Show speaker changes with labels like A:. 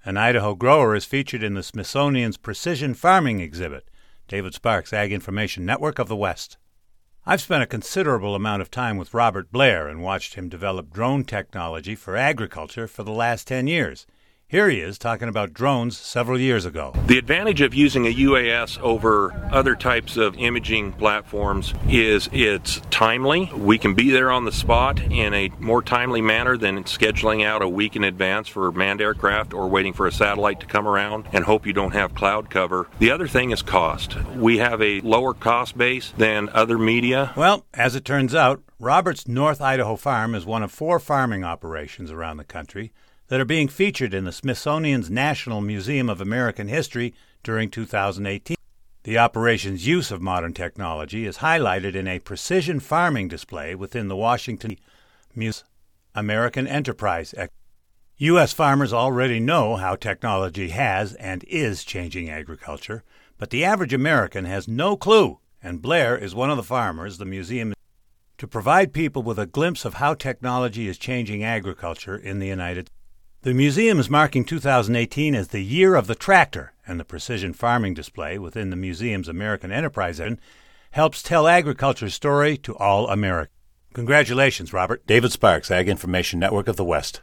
A: An Idaho grower is featured in the Smithsonian's Precision Farming exhibit. David Sparks, Ag Information Network of the West. I've spent a considerable amount of time with Robert Blair and watched him develop drone technology for agriculture for the last 10 years. Here he is talking about drones several years ago.
B: The advantage of using a UAS over other types of imaging platforms is it's timely. We can be there on the spot in a more timely manner than scheduling out a week in advance for manned aircraft or waiting for a satellite to come around and hope you don't have cloud cover. The other thing is cost. We have a lower cost base than other media.
A: Well, as it turns out, Robert's North Idaho farm is one of 4 farming operations around the country that are being featured in the Smithsonian's National Museum of American History during 2018. The operation's use of modern technology is highlighted in a precision farming display within the Washington Museum American Enterprise. U.S. farmers already know how technology has and is changing agriculture, but the average American has no clue, and Blair is one of the farmers the museum to provide people with a glimpse of how technology is changing agriculture in the United States. The museum is marking 2018 as the Year of the Tractor, and the precision farming display within the museum's American Enterprise helps tell agriculture's story to all Americans. Congratulations, Robert. David Sparks, Ag Information Network of the West.